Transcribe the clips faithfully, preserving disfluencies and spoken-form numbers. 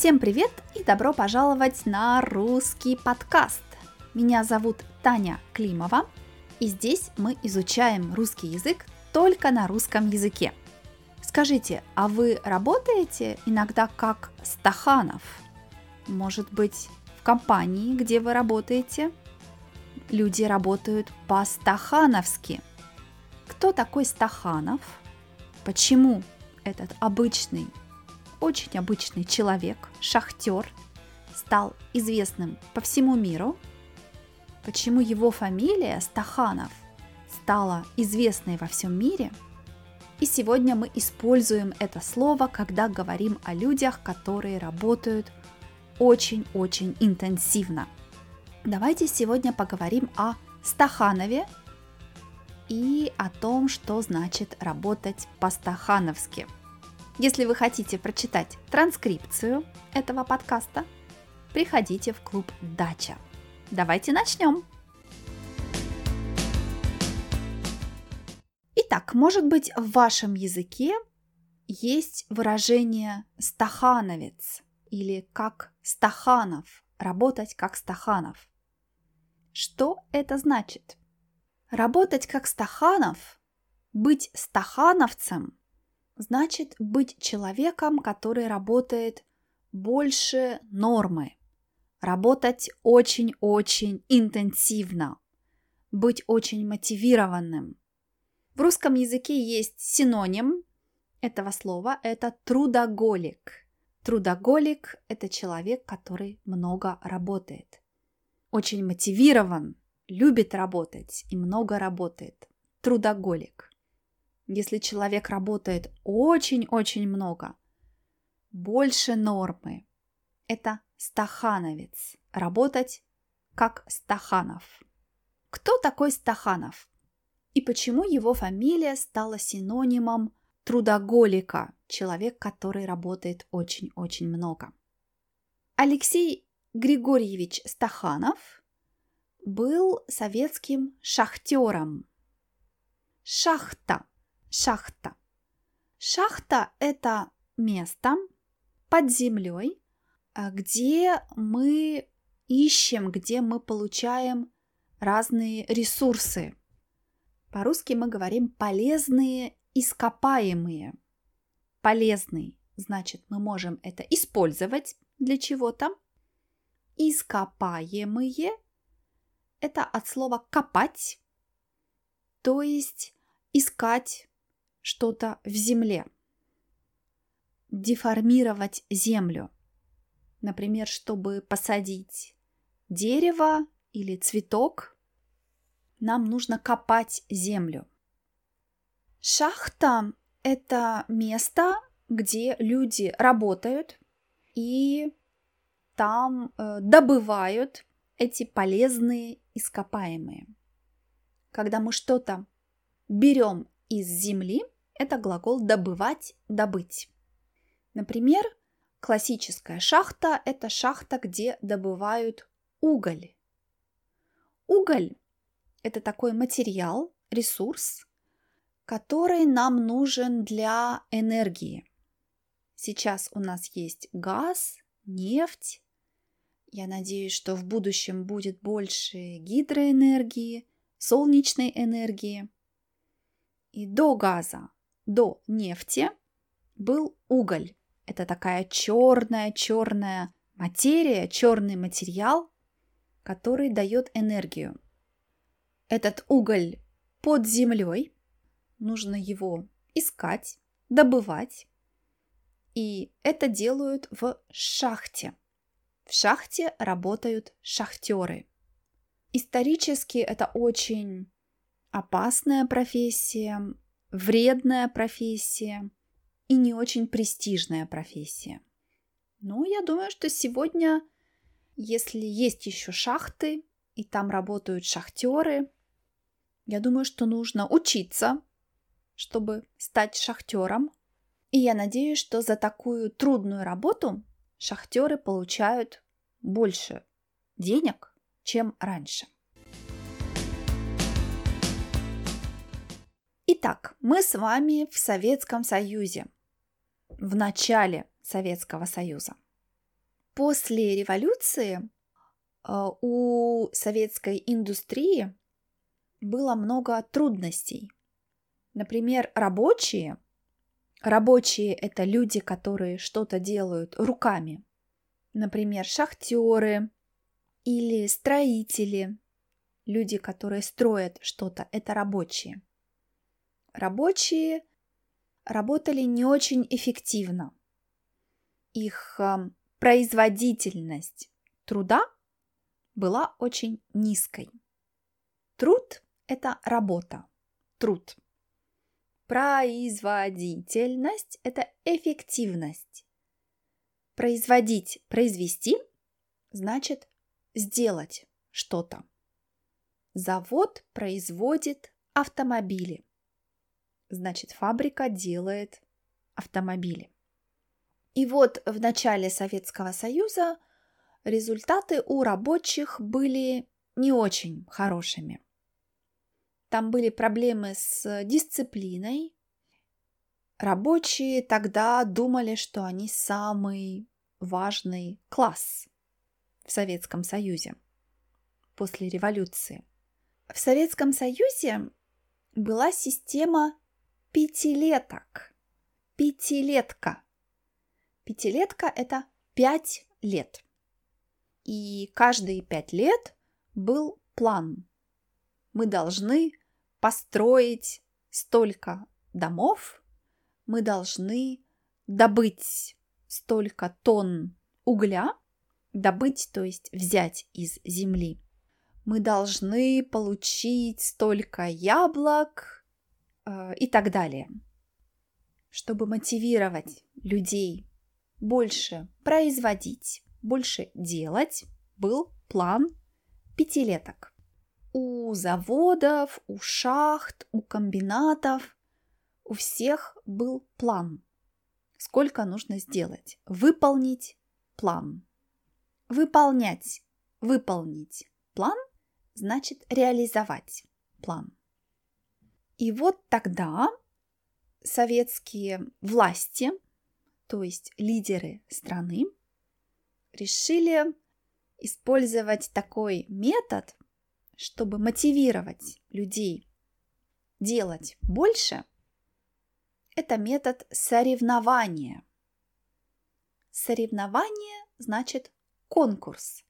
Всем привет и добро пожаловать на русский подкаст. Меня зовут Таня Климова, и здесь мы изучаем русский язык только на русском языке. Скажите, а вы работаете иногда как Стаханов? Может быть, в компании, где вы работаете, люди работают по-стахановски? Кто такой Стаханов? Почему этот обычный, очень обычный человек, шахтер, стал известным по всему миру? Почему его фамилия Стаханов стала известной во всем мире? И сегодня мы используем это слово, когда говорим о людях, которые работают очень-очень интенсивно. Давайте сегодня поговорим о Стаханове и о том, что значит работать по-стахановски. Если вы хотите прочитать транскрипцию этого подкаста, приходите в клуб «Дача». Давайте начнем! Итак, может быть, в вашем языке есть выражение «стахановец» или «как Стаханов», «работать как Стаханов». Что это значит? Работать как Стаханов, быть стахановцем, значит быть человеком, который работает больше нормы, работать очень-очень интенсивно, быть очень мотивированным. В русском языке есть синоним этого слова – это трудоголик. Трудоголик – это человек, который много работает, очень мотивирован, любит работать и много работает. Трудоголик. Если человек работает очень-очень много, больше нормы, это стахановец. Работать как Стаханов. Кто такой Стаханов? И почему его фамилия стала синонимом трудоголика, человек, который работает очень-очень много? Алексей Григорьевич Стаханов был советским шахтером. Шахта. Шахта. Шахта – это место под землей, где мы ищем, где мы получаем разные ресурсы. По-русски мы говорим полезные ископаемые. Полезный – значит, мы можем это использовать для чего-то. Ископаемые – это от слова «копать», то есть искать что-то в земле. Деформировать землю. Например, чтобы посадить дерево или цветок, нам нужно копать землю. Шахта – это место, где люди работают и там э, добывают эти полезные ископаемые. Когда мы что-то берем из земли, это глагол «добывать», «добыть». Например, классическая шахта – это шахта, где добывают уголь. Уголь – это такой материал, ресурс, который нам нужен для энергии. Сейчас у нас есть газ, нефть. Я надеюсь, что в будущем будет больше гидроэнергии, солнечной энергии. И до газа, до нефти был уголь. Это такая черная-черная материя, черный материал, который дает энергию. Этот уголь под землей, нужно его искать, добывать. И это делают в шахте. В шахте работают шахтеры. Исторически это очень опасная профессия, вредная профессия и не очень престижная профессия. Но я думаю, что сегодня, если есть еще шахты и там работают шахтеры, я думаю, что нужно учиться, чтобы стать шахтером. И я надеюсь, что за такую трудную работу шахтеры получают больше денег, чем раньше. Итак, мы с вами в Советском Союзе, в начале Советского Союза. После революции у советской индустрии было много трудностей. Например, рабочие. Рабочие – это люди, которые что-то делают руками. Например, шахтеры или строители. Люди, которые строят что-то, это рабочие. Рабочие работали не очень эффективно. Их производительность труда была очень низкой. Труд – это работа, труд. Производительность – это эффективность. Производить, произвести – значит сделать что-то. Завод производит автомобили. Значит, фабрика делает автомобили. И вот в начале Советского Союза результаты у рабочих были не очень хорошими. Там были проблемы с дисциплиной. Рабочие тогда думали, что они самый важный класс в Советском Союзе после революции. В Советском Союзе была система пятилеток. Пятилетка. Пятилетка – это пять лет. И каждые пять лет был план. Мы должны построить столько домов, мы должны добыть столько тонн угля, добыть, то есть взять из земли. Мы должны получить столько яблок э, и так далее. Чтобы мотивировать людей больше производить, больше делать, был план пятилеток. У заводов, у шахт, у комбинатов, у всех был план. Сколько нужно сделать? Выполнить план. Выполнять, выполнить план значит реализовать план. И вот тогда советские власти, то есть лидеры страны, решили использовать такой метод, чтобы мотивировать людей делать больше. Это метод соревнования. Соревнование значит конкурс.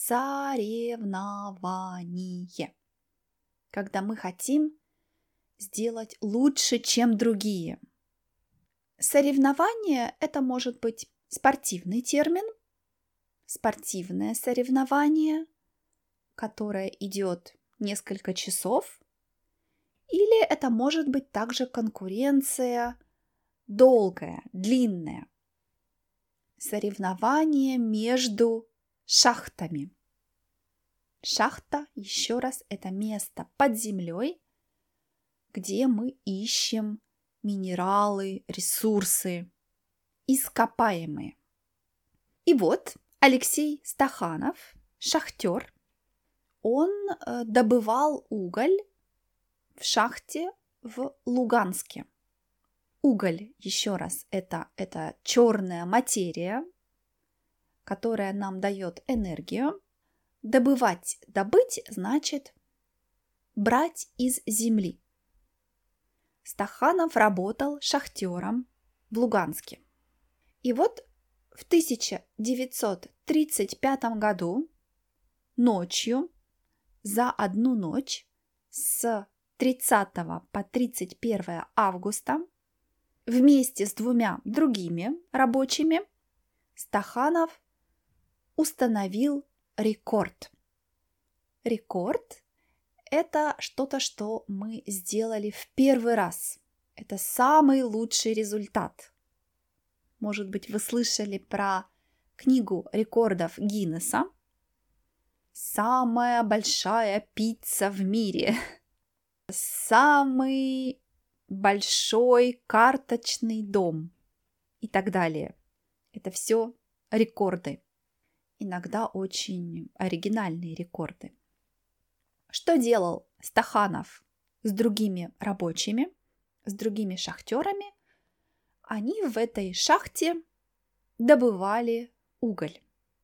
Соревнование. Когда мы хотим сделать лучше, чем другие. Соревнование – это может быть спортивный термин, спортивное соревнование, которое идет несколько часов, или это может быть также конкуренция долгая, длинная. Соревнование между шахтами. Шахта, еще раз, это место под землей, где мы ищем минералы, ресурсы, ископаемые. И вот Алексей Стаханов, шахтер, он добывал уголь в шахте в Луганске. Уголь, еще раз, это, это черная материя, которая нам дает энергию. Добывать, добыть значит брать из земли. Стаханов работал шахтером в Луганске. И вот в тысяча девятьсот тридцать пятом году ночью, за одну ночь, с тридцатого по тридцать первое августа, вместе с двумя другими рабочими, Стаханов установил рекорд. Рекорд – это что-то, что мы сделали в первый раз. Это самый лучший результат. Может быть, вы слышали про книгу рекордов Гиннесса. Самая большая пицца в мире. Самый большой карточный дом и так далее. Это все рекорды. Иногда очень оригинальные рекорды. Что делал Стаханов с другими рабочими, с другими шахтерами? Они в этой шахте добывали уголь.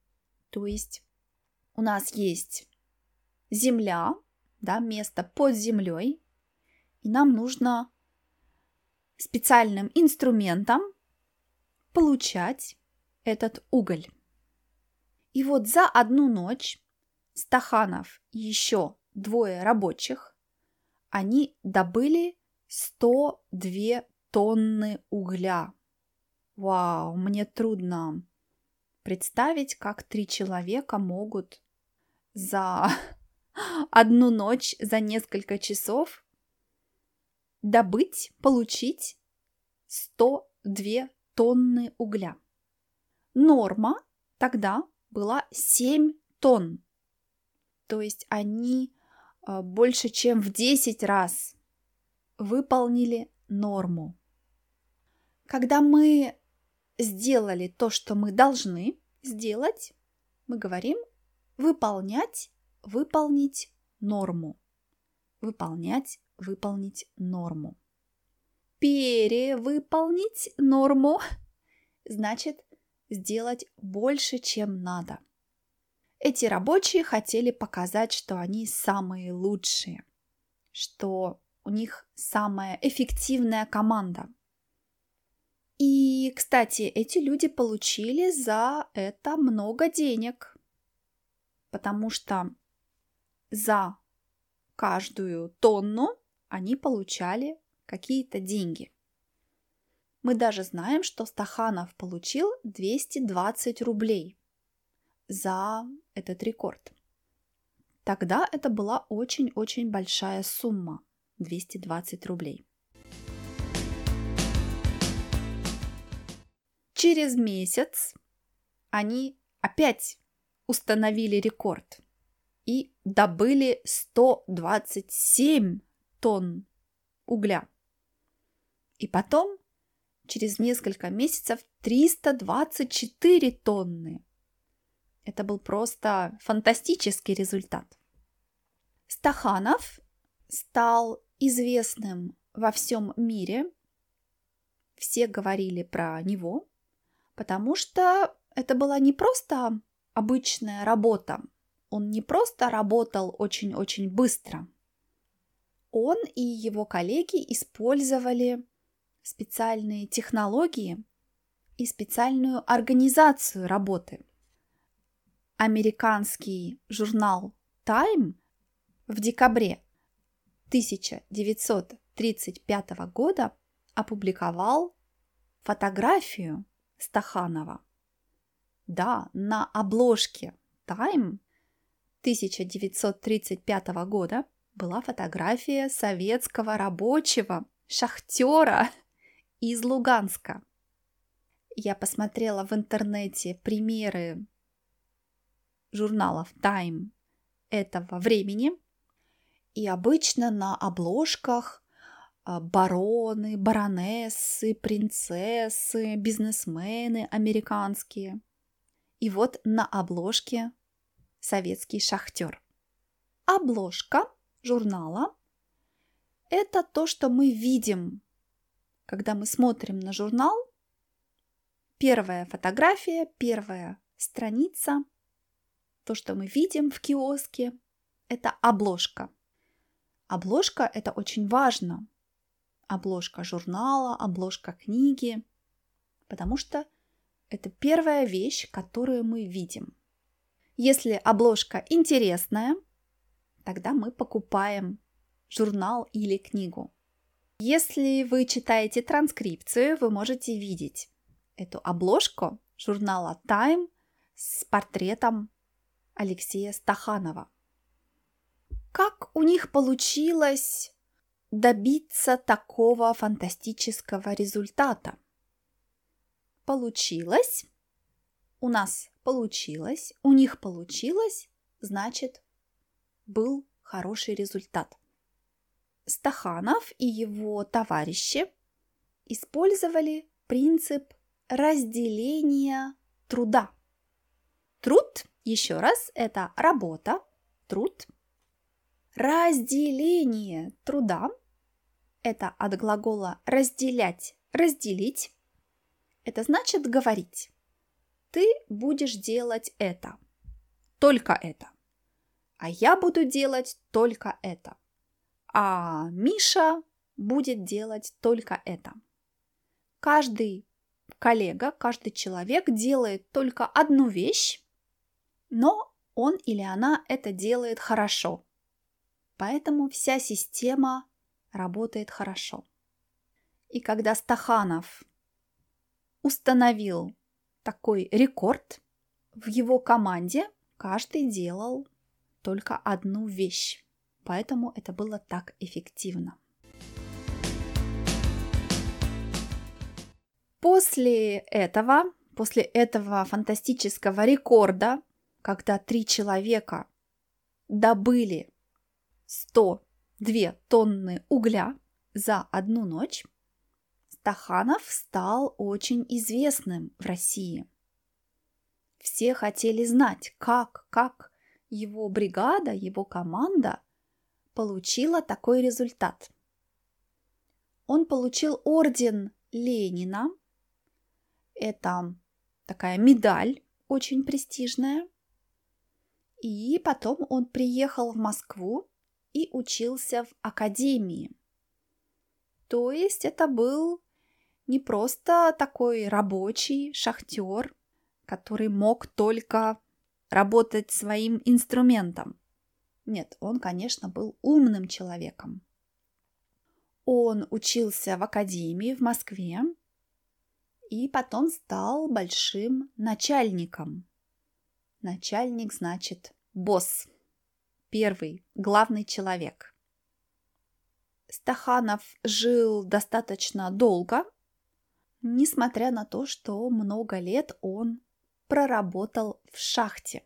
То есть у нас есть земля, да, место под землей, и нам нужно специальным инструментом получать этот уголь. И вот за одну ночь Стаханов и еще двое рабочих, они добыли сто две тонны угля. Вау, мне трудно представить, как три человека могут за одну ночь, за несколько часов добыть, получить сто две тонны угля. Норма тогда была семь тонн. То есть они больше, чем в десять раз выполнили норму. Когда мы сделали то, что мы должны сделать, мы говорим выполнять, выполнить норму. Выполнять, выполнить норму. Перевыполнить норму значит сделать больше, чем надо. Эти рабочие хотели показать, что они самые лучшие, что у них самая эффективная команда. И, кстати, эти люди получили за это много денег, потому что за каждую тонну они получали какие-то деньги. Мы даже знаем, что Стаханов получил двести двадцать рублей за этот рекорд. Тогда это была очень-очень большая сумма – двести двадцать рублей. Через месяц они опять установили рекорд и добыли сто двадцать семь тонн угля. И потом, через несколько месяцев, триста двадцать четыре тонны. Это был просто фантастический результат. Стаханов стал известным во всем мире. Все говорили про него, потому что это была не просто обычная работа. Он не просто работал очень-очень быстро. Он и его коллеги использовали специальные технологии и специальную организацию работы. Американский журнал Time в декабре тысяча девятьсот тридцать пятого года опубликовал фотографию Стаханова. Да, на обложке Time тысяча девятьсот тридцать пятого года была фотография советского рабочего, шахтера из Луганска. Я посмотрела в интернете примеры журналов Time этого времени, и обычно на обложках бароны, баронессы, принцессы, бизнесмены американские. И вот на обложке советский шахтер. Обложка журнала – это то, что мы видим, когда мы смотрим на журнал. Первая фотография, первая страница, то, что мы видим в киоске – это обложка. Обложка – это очень важно. Обложка журнала, обложка книги, потому что это первая вещь, которую мы видим. Если обложка интересная, тогда мы покупаем журнал или книгу. Если вы читаете транскрипцию, вы можете видеть эту обложку журнала Time с портретом Алексея Стаханова. Как у них получилось добиться такого фантастического результата? Получилось, у нас получилось, у них получилось, значит, был хороший результат. Стаханов и его товарищи использовали принцип разделения труда. Труд, еще раз, это работа, труд. Разделение труда – это от глагола разделять, разделить. Это значит говорить. Ты будешь делать это. только это. А я буду делать только это. А Миша будет делать только это. Каждый коллега, каждый человек делает только одну вещь, но он или она это делает хорошо. Поэтому вся система работает хорошо. И когда Стаханов установил такой рекорд, в его команде каждый делал только одну вещь. Поэтому это было так эффективно. После этого, после этого фантастического рекорда, когда три человека добыли сто две тонны угля за одну ночь, Стаханов стал очень известным в России. Все хотели знать, как, как его бригада, его команда получила такой результат. Он получил орден Ленина. Это такая медаль очень престижная. И потом он приехал в Москву и учился в академии. То есть это был не просто такой рабочий шахтер, который мог только работать своим инструментом. Нет, он, конечно, был умным человеком. Он учился в академии в Москве и потом стал большим начальником. Начальник значит босс, первый, главный человек. Стаханов жил достаточно долго, несмотря на то, что много лет он проработал в шахте.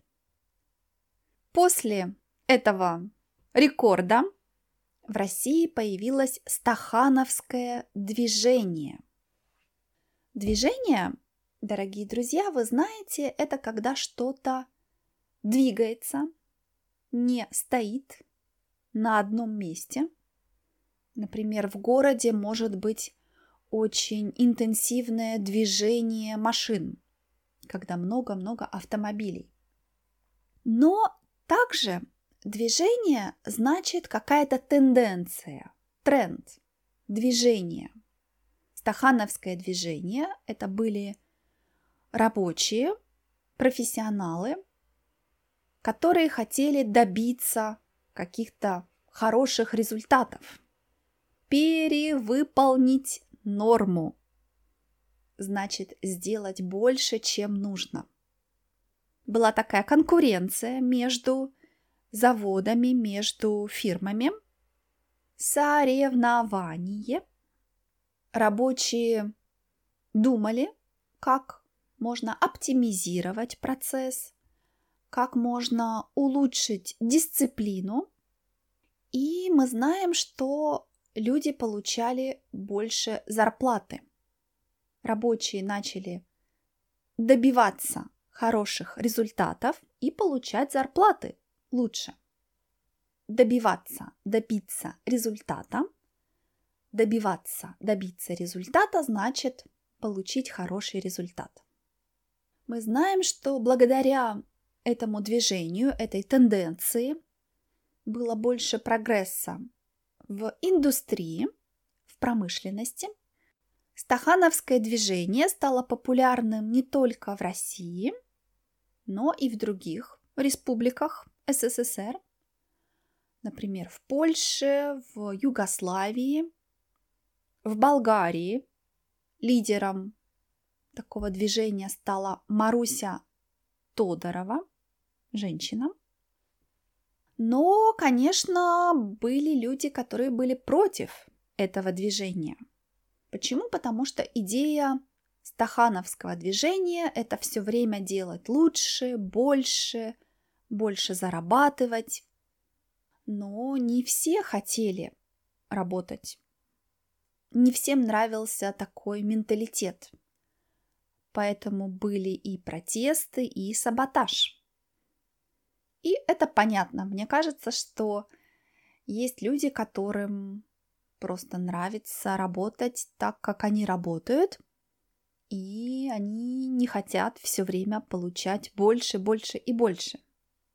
После этого рекорда в России появилось стахановское движение. Движение, дорогие друзья, вы знаете, это когда что-то двигается, не стоит на одном месте. Например, в городе может быть очень интенсивное движение машин, когда много-много автомобилей. Но также движение значит какая-то тенденция, тренд, движение. Стахановское движение – это были рабочие, профессионалы, которые хотели добиться каких-то хороших результатов, перевыполнить норму, значит, сделать больше, чем нужно. Была такая конкуренция между заводами, между фирмами, соревнование. Рабочие думали, как можно оптимизировать процесс, как можно улучшить дисциплину. И мы знаем, что люди получали больше зарплаты. Рабочие начали добиваться хороших результатов и получать зарплаты лучше. Добиваться, добиться результата. Добиваться, добиться результата значит получить хороший результат. Мы знаем, что благодаря этому движению, этой тенденции было больше прогресса в индустрии, в промышленности. Стахановское движение стало популярным не только в России, но и в других республиках СССР, например, в Польше, в Югославии, в Болгарии. Лидером такого движения стала Маруся Тодорова, женщина. Но, конечно, были люди, которые были против этого движения. Почему? Потому что идея стахановского движения – это все время делать лучше, больше, больше зарабатывать. Но не все хотели работать. Не всем нравился такой менталитет. Поэтому были и протесты, и саботаж. И это понятно. Мне кажется, что есть люди, которым просто нравится работать так, как они работают, и они не хотят все время получать больше, больше и больше.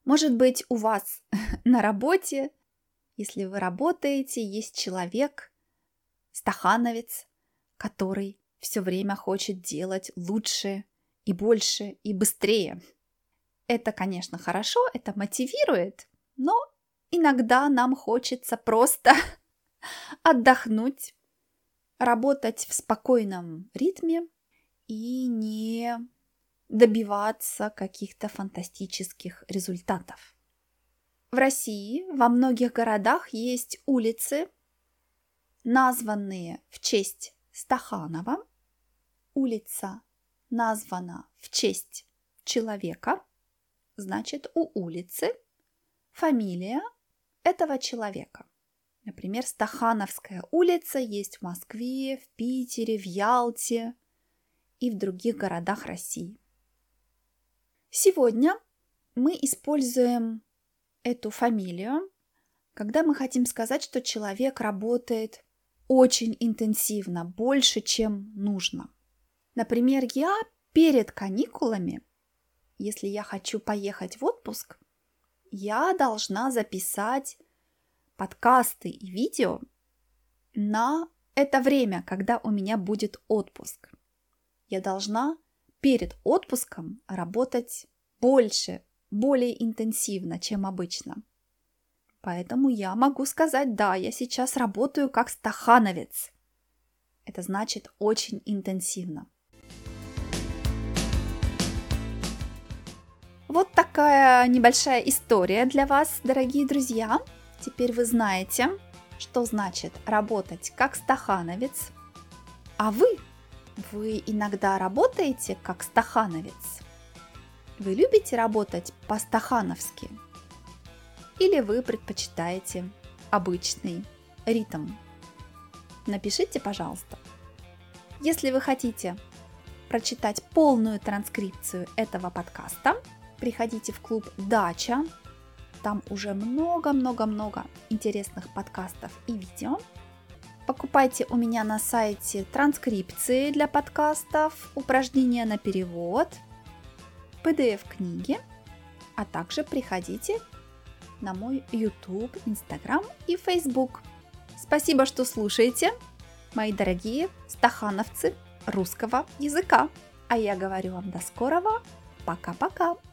Может быть, у вас на работе, если вы работаете, есть человек, стахановец, который все время хочет делать лучше и больше и быстрее. Это, конечно, хорошо, это мотивирует, но иногда нам хочется просто отдохнуть, работать в спокойном ритме и не добиваться каких-то фантастических результатов. В России во многих городах есть улицы, названные в честь Стаханова. Улица названа в честь человека, значит, у улицы фамилия этого человека. Например, Стахановская улица есть в Москве, в Питере, в Ялте и в других городах России. Сегодня мы используем эту фамилию, когда мы хотим сказать, что человек работает очень интенсивно, больше, чем нужно. Например, я перед каникулами, если я хочу поехать в отпуск, я должна записать подкасты и видео на это время, когда у меня будет отпуск. Я должна перед отпуском работать больше, более интенсивно, чем обычно. Поэтому я могу сказать, да, я сейчас работаю как стахановец. Это значит очень интенсивно. Вот такая небольшая история для вас, дорогие друзья. Теперь вы знаете, что значит работать как стахановец. А вы, вы иногда работаете как стахановец? Вы любите работать по-стахановски? Или вы предпочитаете обычный ритм? Напишите, пожалуйста. Если вы хотите прочитать полную транскрипцию этого подкаста, приходите в клуб «Дача». Там уже много-много-много интересных подкастов и видео. Покупайте у меня на сайте транскрипции для подкастов, упражнения на перевод, пи ди эф-книги, а также приходите на мой YouTube, Instagram и Facebook. Спасибо, что слушаете, мои дорогие стахановцы русского языка. А я говорю вам до скорого. Пока-пока.